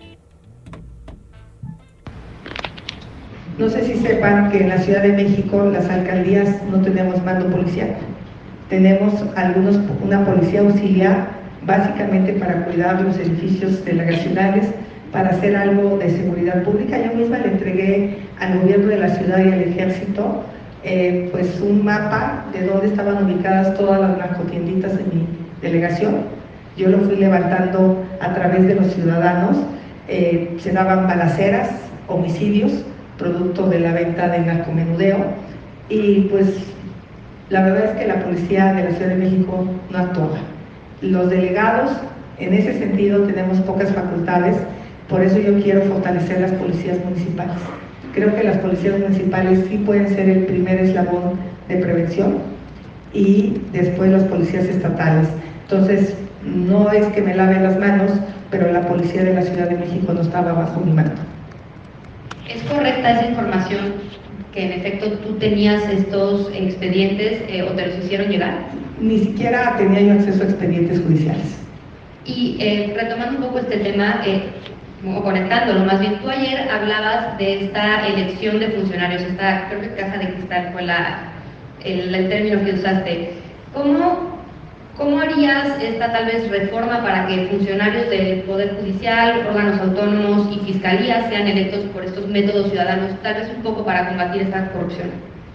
No sé si sepan que en la Ciudad de México las alcaldías no tenemos mando policial. Tenemos algunos, una policía auxiliar, básicamente para cuidar los edificios delegacionales, para hacer algo de seguridad pública. Yo misma le entregué al gobierno de la ciudad y al ejército Eh, pues un mapa de dónde estaban ubicadas todas las narcotienditas de mi delegación. Yo lo fui levantando a través de los ciudadanos. Eh, se daban balaceras, homicidios, producto de la venta de narcomenudeo, y pues la verdad es que la policía de la Ciudad de México no actuaba. Los delegados, en ese sentido, tenemos pocas facultades, por eso yo quiero fortalecer las policías municipales. Creo que las policías municipales sí pueden ser el primer eslabón de prevención, y después las policías estatales. Entonces, no es que me lave las manos, pero la policía de la Ciudad de México no estaba bajo mi mando. ¿Es correcta esa información que en efecto tú tenías estos expedientes eh, o te los hicieron llegar? Ni siquiera tenía yo acceso a expedientes judiciales. Y eh, retomando un poco este tema, eh, o conectándolo más bien, tú ayer hablabas de esta elección de funcionarios, esta, creo que caja de cristal fue la, el, el término que usaste. ¿Cómo, ¿Cómo harías esta tal vez reforma para que funcionarios del Poder Judicial, órganos autónomos y fiscalías sean electos por estos métodos ciudadanos, tal vez un poco para combatir esta corrupción?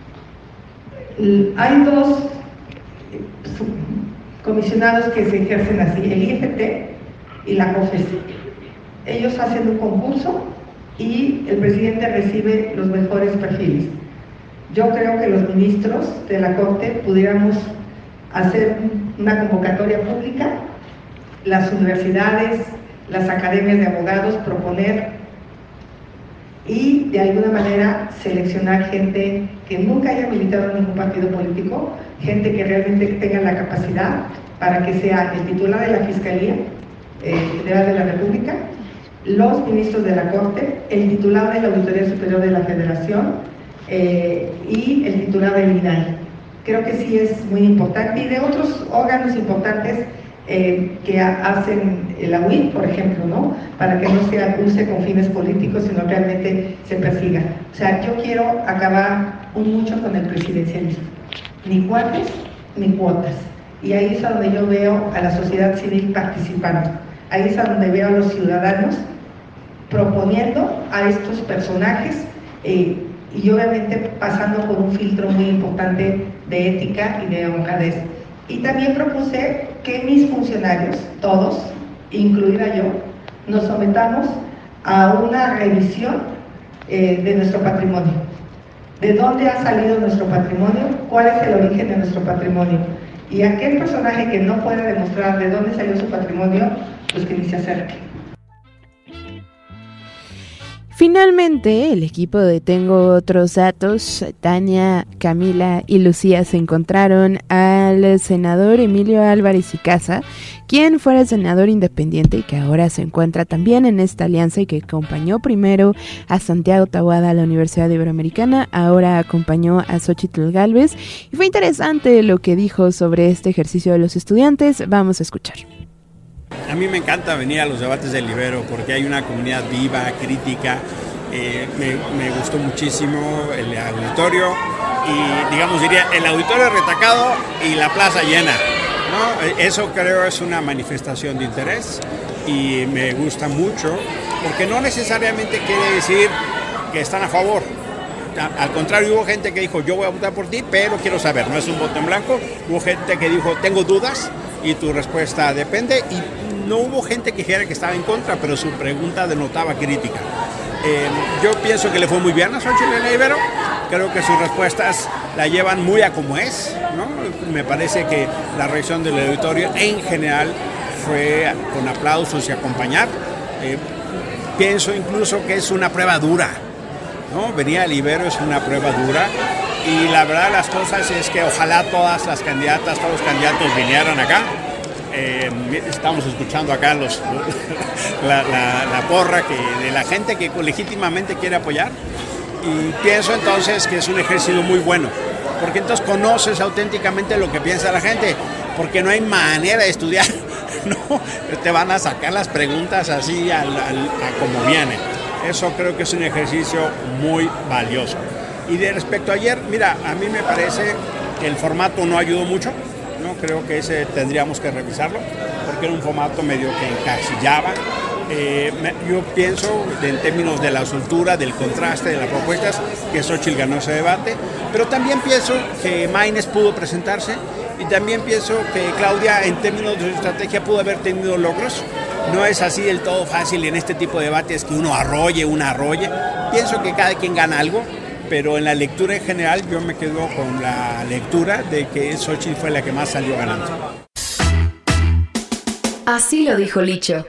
Hay dos comisionados que se ejercen así, el I F T y la COFES. Ellos hacen un concurso y el presidente recibe los mejores perfiles. Yo creo que los ministros de la Corte pudiéramos hacer una convocatoria pública, las universidades, las academias de abogados, proponer y de alguna manera seleccionar gente que nunca haya militado en ningún partido político, gente que realmente tenga la capacidad para que sea el titular de la Fiscalía eh, General de la República, los ministros de la Corte, el titular de la Auditoría Superior de la Federación eh, y el titular del I N A I. Creo que sí es muy importante, y de otros órganos importantes eh, que hacen la U I P, por ejemplo, ¿no? Para que no se use con fines políticos, sino realmente se persiga. O sea, yo quiero acabar un mucho con el presidencialismo. Ni cuates, ni cuotas. Y ahí es a donde yo veo a la sociedad civil participando. Ahí es a donde veo a los ciudadanos proponiendo a estos personajes eh, y obviamente pasando por un filtro muy importante de ética y de honradez. Y también propuse que mis funcionarios, todos, incluida yo, nos sometamos a una revisión eh, de nuestro patrimonio. ¿De dónde ha salido nuestro patrimonio? ¿Cuál es el origen de nuestro patrimonio? Y aquel personaje que no pueda demostrar de dónde salió su patrimonio, pues que ni se acerque. Finalmente, el equipo de Tengo Otros Datos, Tania, Camila y Lucía, se encontraron al senador Emilio Álvarez y Casa, quien fuera senador independiente y que ahora se encuentra también en esta alianza y que acompañó primero a Santiago Taboada a la Universidad Iberoamericana, ahora acompañó a Xóchitl Gálvez. Y fue interesante lo que dijo sobre este ejercicio de los estudiantes. Vamos a escuchar. A mí me encanta venir a los debates del Ibero porque hay una comunidad viva, crítica. Eh, me, me gustó muchísimo el auditorio y, digamos, diría el auditorio retacado y la plaza llena, ¿no? Eso creo es una manifestación de interés y me gusta mucho porque no necesariamente quiere decir que están a favor. Al contrario, hubo gente que dijo yo voy a votar por ti, pero quiero saber, no es un voto en blanco. Hubo gente que dijo tengo dudas y tu respuesta depende, y no hubo gente que dijera que estaba en contra, pero su pregunta denotaba crítica. Eh, yo pienso que le fue muy bien a Xóchitl Ibero, creo que sus respuestas la llevan muy a como es, ¿no? Me parece que la reacción del auditorio en general fue con aplausos y acompañar. Eh, pienso incluso que es una prueba dura, ¿no? Venir al Ibero es una prueba dura. Y la verdad de las cosas es que ojalá todas las candidatas, todos los candidatos vinieran acá. Eh, estamos escuchando acá los, la, la, la porra que, de la gente que legítimamente quiere apoyar. Y pienso entonces que es un ejercicio muy bueno, porque entonces conoces auténticamente lo que piensa la gente, porque no hay manera de estudiar, ¿no? Te van a sacar las preguntas así al, al, a como vienen. Eso creo que es un ejercicio muy valioso. Y de respecto a ayer, mira, a mí me parece que el formato no ayudó mucho, ¿no? Creo que ese tendríamos que revisarlo, porque era un formato medio que encasillaba. Eh, yo pienso, en términos de la soltura, del contraste, de las propuestas, que Xóchitl ganó ese debate, pero también pienso que Maynes pudo presentarse, y también pienso que Claudia, en términos de su estrategia, pudo haber tenido logros. No es así del todo fácil en este tipo de debates que uno arrolle, una arrolle. Pienso que cada quien gana algo, pero en la lectura en general yo me quedo con la lectura de que Xóchitl fue la que más salió ganando. Así lo dijo Licho.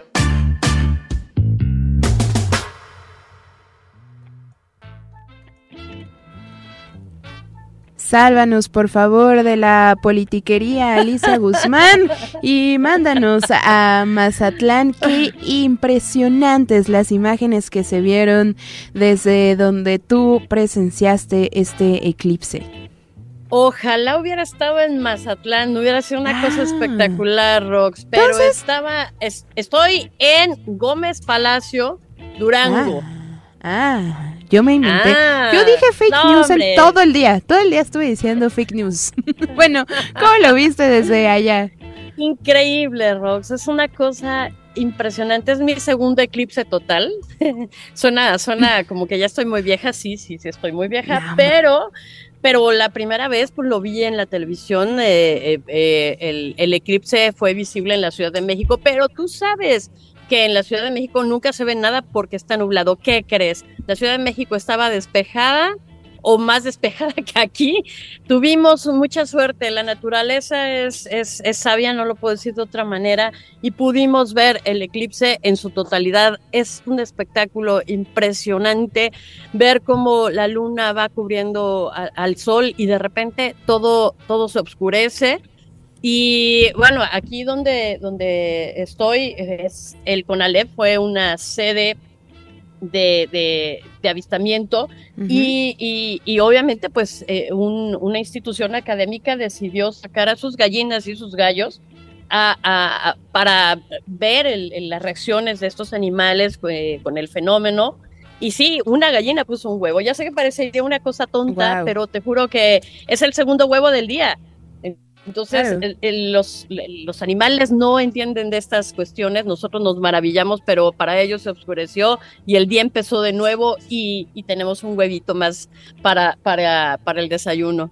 Sálvanos, por favor, de la politiquería, Alicia Guzmán, y mándanos a Mazatlán. Qué impresionantes las imágenes que se vieron desde donde tú presenciaste este eclipse. Ojalá hubiera estado en Mazatlán, hubiera sido una ah. cosa espectacular, Rox, pero Entonces... estaba, es, estoy en Gómez Palacio, Durango. Ah, ah yo me inventé. Ah, yo dije fake no, news el, todo el día, todo el día estuve diciendo fake news. Bueno, ¿cómo lo viste desde allá? Increíble, Rox, es una cosa impresionante, es mi segundo eclipse total. suena, suena como que ya estoy muy vieja, sí, sí, sí estoy muy vieja, no, pero... Pero la primera vez pues lo vi en la televisión, eh, eh, eh, el, el eclipse fue visible en la Ciudad de México, pero tú sabes que en la Ciudad de México nunca se ve nada porque está nublado. ¿Qué crees? La Ciudad de México estaba despejada o más despejada que aquí. Tuvimos mucha suerte, la naturaleza es, es, es sabia, no lo puedo decir de otra manera, y pudimos ver el eclipse en su totalidad. Es un espectáculo impresionante ver cómo la luna va cubriendo a, al sol y de repente todo, todo se oscurece. Y bueno, aquí donde, donde estoy, es el CONALEP, fue una sede De, de, de avistamiento uh-huh. y, y, y obviamente pues eh, un, una institución académica decidió sacar a sus gallinas y sus gallos a, a, a, para ver el, el, las reacciones de estos animales eh, con el fenómeno. Y sí, una gallina puso un huevo. Ya sé que parecería una cosa tonta, wow. pero te juro que es el segundo huevo del día. Entonces, claro. el, el, los, los animales no entienden de estas cuestiones, nosotros nos maravillamos, pero para ellos se oscureció y el día empezó de nuevo y, y tenemos un huevito más para, para, para el desayuno.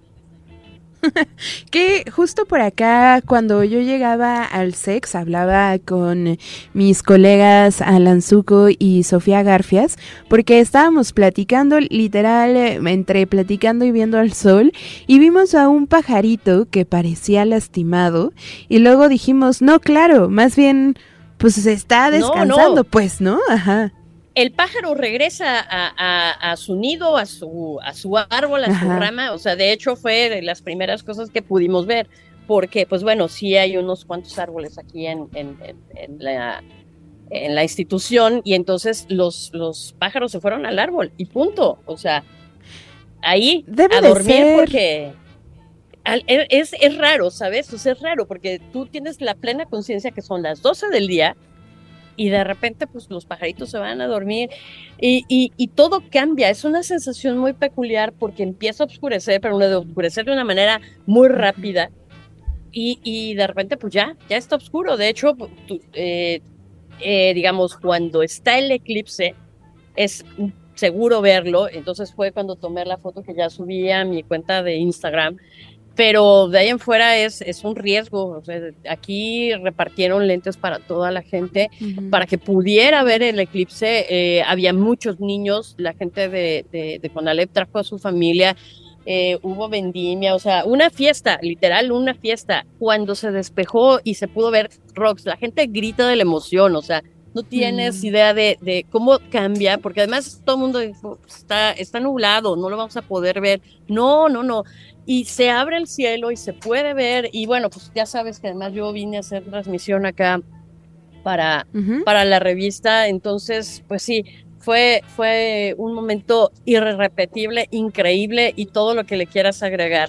Que justo por acá, cuando yo llegaba al S E X, hablaba con mis colegas Alan Zuko y Sofía Garfias, porque estábamos platicando, literal, entre platicando y viendo al sol, y vimos a un pajarito que parecía lastimado, y luego dijimos, no, claro, más bien, pues se está descansando, no, no. pues, ¿no? Ajá. El pájaro regresa a, a, a su nido, a su, a su árbol, a Ajá. su rama, o sea, de hecho fue de las primeras cosas que pudimos ver, porque, pues bueno, sí hay unos cuantos árboles aquí en, en, en, en, la, en la institución, y entonces los, los pájaros se fueron al árbol, y punto, o sea, ahí Debe a de dormir ser. porque... Es, es raro, ¿sabes? O sea, es raro, porque tú tienes la plena conciencia que son las doce del día, y de repente pues los pajaritos se van a dormir y, y, y todo cambia, es una sensación muy peculiar porque empieza a oscurecer, pero de oscurecer de una manera muy rápida y, y de repente pues ya, ya está oscuro. De hecho, tú, eh, eh, digamos, cuando está el eclipse es seguro verlo, entonces fue cuando tomé la foto que ya subí a mi cuenta de Instagram. Pero de ahí en fuera es, es un riesgo. O sea, aquí repartieron lentes para toda la gente, uh-huh. para que pudiera ver el eclipse. Eh, había muchos niños, la gente de, de, de CONALEP trajo a su familia, eh, hubo vendimia, o sea, una fiesta, literal una fiesta. Cuando se despejó y se pudo ver Rox, la gente grita de la emoción, o sea, no tienes mm. idea de, de cómo cambia, porque además todo el mundo dijo, está, está nublado, no lo vamos a poder ver. No, no, no. Y se abre el cielo y se puede ver, y bueno, pues ya sabes que además yo vine a hacer transmisión acá para, uh-huh. para la revista, entonces, pues sí, fue, fue un momento irrepetible, increíble, y todo lo que le quieras agregar.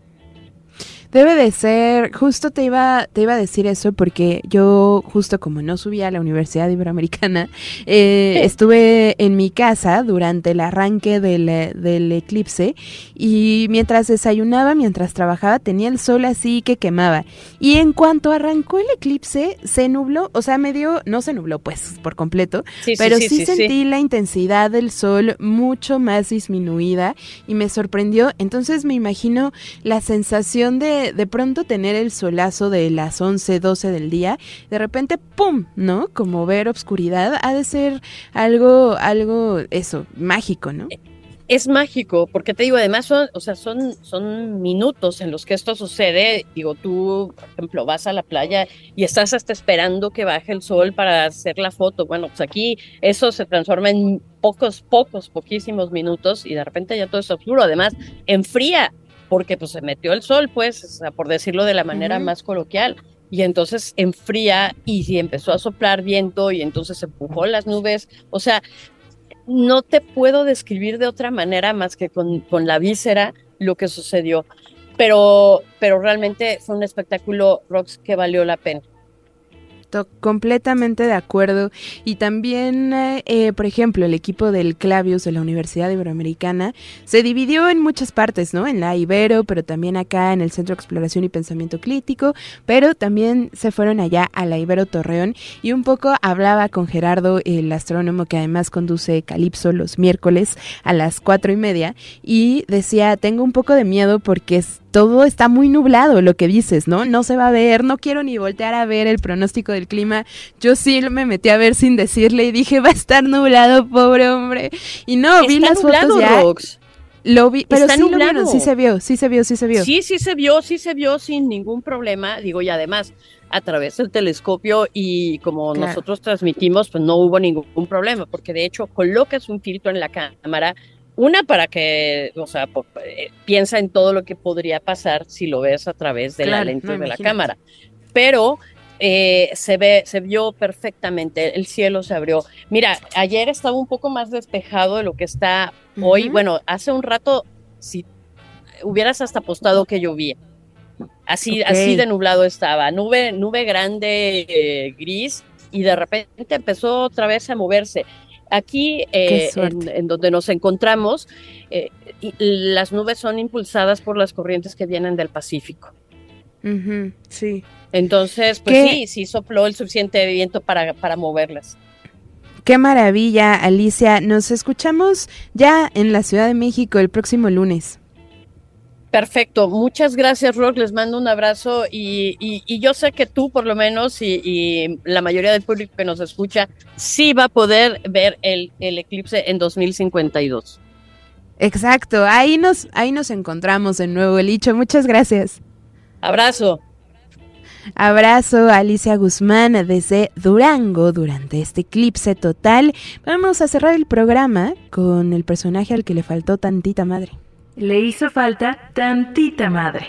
Debe de ser, justo te iba, te iba a decir eso porque yo justo como no subí a la Universidad Iberoamericana, eh, sí. estuve en mi casa durante el arranque del, del eclipse y mientras desayunaba, mientras trabajaba, tenía el sol así que quemaba. Y en cuanto arrancó el eclipse, se nubló, o sea, medio, no se nubló pues por completo, sí, pero sí, sí, sí sentí sí. la intensidad del sol mucho más disminuida y me sorprendió. Entonces me imagino la sensación de de pronto tener el solazo de las once, doce del día, de repente ¡pum! ¿No? Como ver obscuridad, ha de ser algo, algo, eso, mágico, ¿no? Es mágico, porque te digo, además son, o sea, son, son minutos en los que esto sucede. Digo, tú, por ejemplo, vas a la playa y estás hasta esperando que baje el sol para hacer la foto. Bueno, pues aquí eso se transforma en pocos, pocos, poquísimos minutos y de repente ya todo es oscuro. Además, enfría. porque pues se metió el sol, pues, o sea, por decirlo de la manera uh-huh. más coloquial, y entonces enfría y, y empezó a soplar viento y entonces empujó las nubes, o sea, no te puedo describir de otra manera más que con, con la víscera lo que sucedió, pero, pero realmente fue un espectáculo, Rox, que valió la pena. Completamente de acuerdo. Y también, eh, por ejemplo, el equipo del Clavius de la Universidad Iberoamericana se dividió en muchas partes, ¿no? En la Ibero, pero también acá en el Centro de Exploración y Pensamiento Crítico, pero también se fueron allá a la Ibero Torreón y un poco hablaba con Gerardo, el astrónomo que además conduce Calipso los miércoles a las cuatro y media, y decía, tengo un poco de miedo porque es todo está muy nublado, lo que dices, ¿no? No se va a ver, no quiero ni voltear a ver el pronóstico del clima. Yo sí me metí a ver sin decirle y dije, va a estar nublado, pobre hombre. Y no, está vi las nublado, fotos ya. Rox. Lo vi, pero está sí nublado. Lo vieron, sí se vio, sí se vio, sí se vio. Sí, sí se vio, sí se vio sin ningún problema. Digo, y además, a través del telescopio y como claro. nosotros transmitimos, pues no hubo ningún problema, porque de hecho colocas un filtro en la cámara. Una, para que, o sea, eh, piensa en todo lo que podría pasar si lo ves a través de claro, la lente no, de imagínate. La cámara. Pero eh, se ve, se vio perfectamente, el cielo se abrió. Mira, ayer estaba un poco más despejado de lo que está uh-huh. hoy. Bueno, hace un rato, si hubieras hasta apostado que llovía. Así, okay. así de nublado estaba. Nube, nube grande, eh, gris, y de repente empezó otra vez a moverse. Aquí, eh, en, en donde nos encontramos, eh, las nubes son impulsadas por las corrientes que vienen del Pacífico. Uh-huh, sí. Entonces, pues ¿Qué? sí, sí sopló el suficiente viento para, para moverlas. Qué maravilla, Alicia. Nos escuchamos ya en la Ciudad de México el próximo lunes. Perfecto, muchas gracias, Rox, les mando un abrazo y, y, y yo sé que tú por lo menos y, y la mayoría del público que nos escucha sí va a poder ver el, el eclipse en dos mil cincuenta y dos. Exacto, ahí nos, ahí nos encontramos de nuevo, Licho, muchas gracias. Abrazo. Abrazo a Alicia Guzmán desde Durango durante este eclipse total. Vamos a cerrar el programa con el personaje al que le faltó tantita madre. Le hizo falta tantita madre.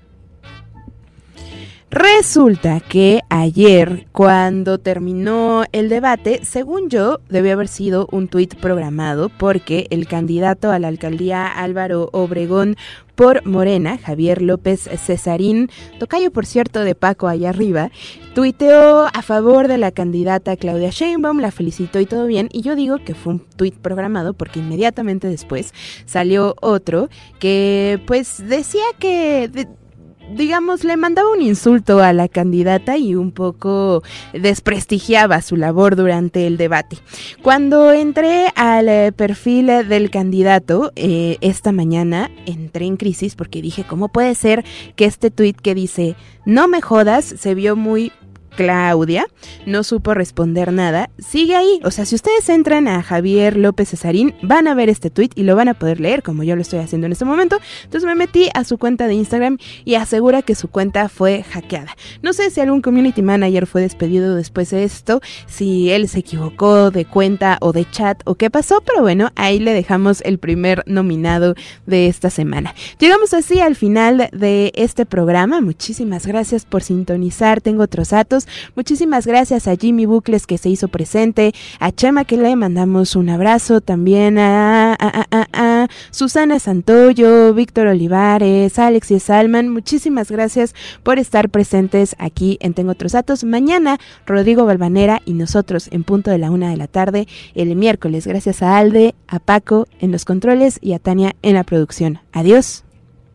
Resulta que ayer, cuando terminó el debate, según yo, debió haber sido un tuit programado porque el candidato a la alcaldía Álvaro Obregón por Morena, Javier López Cesarín, tocayo por cierto de Paco allá arriba, tuiteó a favor de la candidata Claudia Sheinbaum, la felicitó y todo bien, y yo digo que fue un tuit programado porque inmediatamente después salió otro que pues decía que... De, digamos, le mandaba un insulto a la candidata y un poco desprestigiaba su labor durante el debate. Cuando entré al eh, perfil del candidato eh, esta mañana, entré en crisis porque dije, ¿cómo puede ser que este tuit que dice, no me jodas, se vio muy... Claudia no supo responder nada, sigue ahí, o sea, si ustedes entran a Javier López Cesarín, van a ver este tuit y lo van a poder leer, como yo lo estoy haciendo en este momento. Entonces me metí a su cuenta de Instagram y asegura que su cuenta fue hackeada. No sé si algún community manager fue despedido después de esto, si él se equivocó de cuenta o de chat o qué pasó, pero bueno, ahí le dejamos el primer nominado de esta semana. Llegamos así al final de este programa, muchísimas gracias por sintonizar, tengo otros datos. Muchísimas gracias a Jimmy Bucles que se hizo presente, a Chema que le mandamos un abrazo, también a, a, a, a, a Susana Santoyo, Víctor Olivares, Alexis Salman, muchísimas gracias por estar presentes aquí en Tengo Otros Datos. Mañana Rodrigo Balvanera y nosotros en punto de la una de la tarde el miércoles. Gracias a Alde, a Paco en los controles y a Tania en la producción. Adiós.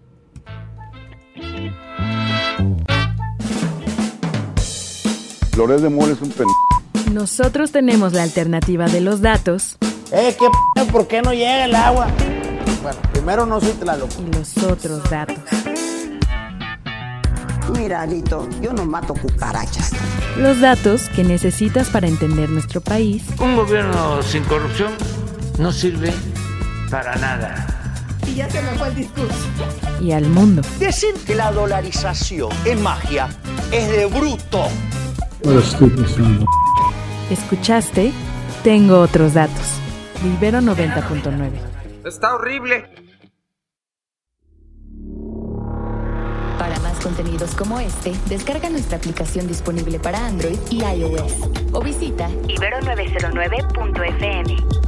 Loret de Mola es un pendejo. Nosotros tenemos la alternativa de los datos. Eh, ¿qué p***? ¿Por qué no llega el agua? Bueno, primero no soy Tlaloc. Y los otros datos. Mira, Alito, yo no mato cucarachas. Los datos que necesitas para entender nuestro país. Un gobierno sin corrupción no sirve para nada. Y ya se me fue el discurso. Y al mundo. Decir que la dolarización es magia es de bruto. Ahora estoy pensando. Escuchaste Tengo Otros Datos. Ibero noventa punto nueve. Está horrible. Para más contenidos como este, descarga nuestra aplicación disponible para Android y iOS o visita ibero novecientos nueve punto efe eme.